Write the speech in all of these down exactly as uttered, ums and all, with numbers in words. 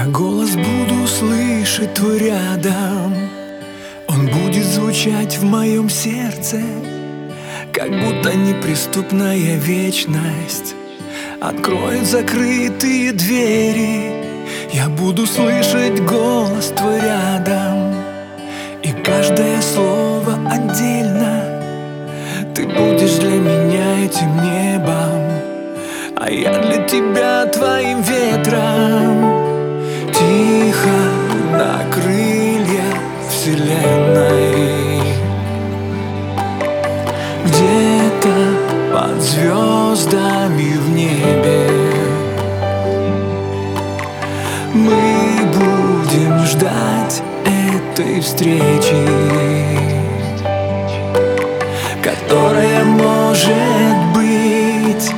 голос буду слышать твой рядом. Он будет звучать в моем сердце, как будто неприступная вечность откроет закрытые двери. Я буду слышать голос твой рядом, и каждое слово отдельно. Ты будешь для меня этим небом, а я для тебя твоим ветром. Тихо на крылья вселенной, где-то под звездами в небе мы будем ждать этой встречи, которая может быть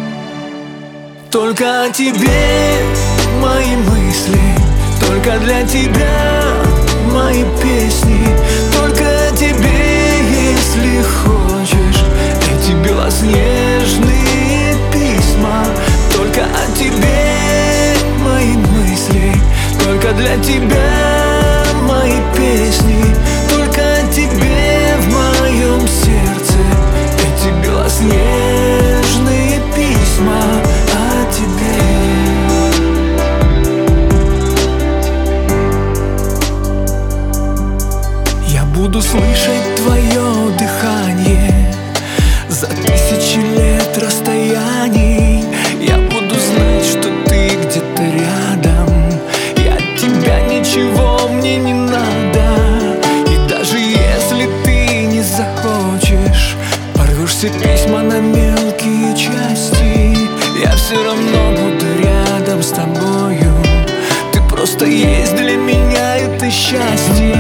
только о тебе. Мои мысли только для тебя, мои песни только о тебе. Если хочешь, эти белоснежные письма только о тебе. Мои мысли только для тебя, мои песни только о тебе. В моем сердце эти белоснежные письма о тебе. Буду слышать твое дыхание за тысячи лет расстояний. Я буду знать, что ты где-то рядом, и от тебя ничего мне не надо. И даже если ты не захочешь, порвешь все письма на мелкие части, я все равно буду рядом с тобою. Ты просто есть для меня это счастье.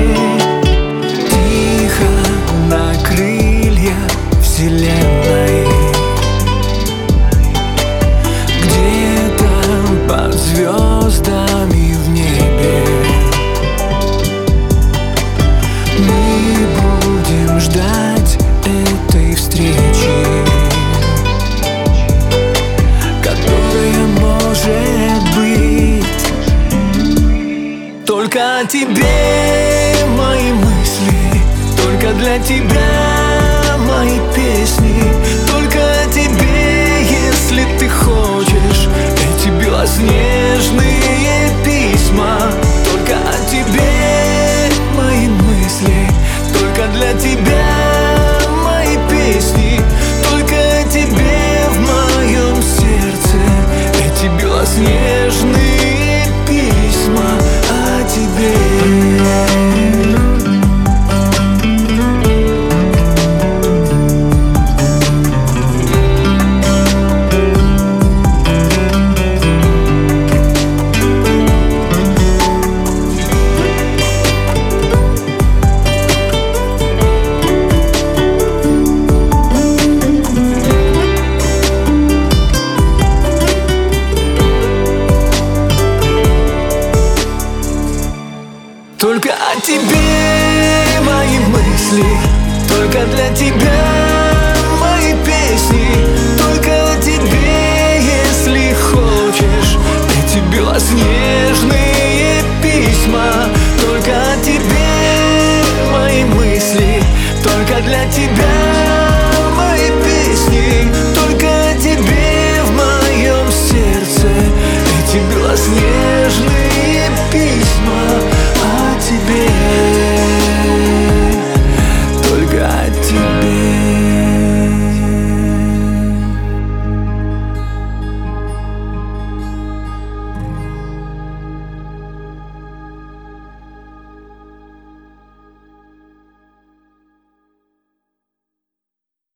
На крылья вселенной, где-то под звездами в небе мы будем ждать этой встречи, которая может быть только о тебе. Мои мысли только для тебя,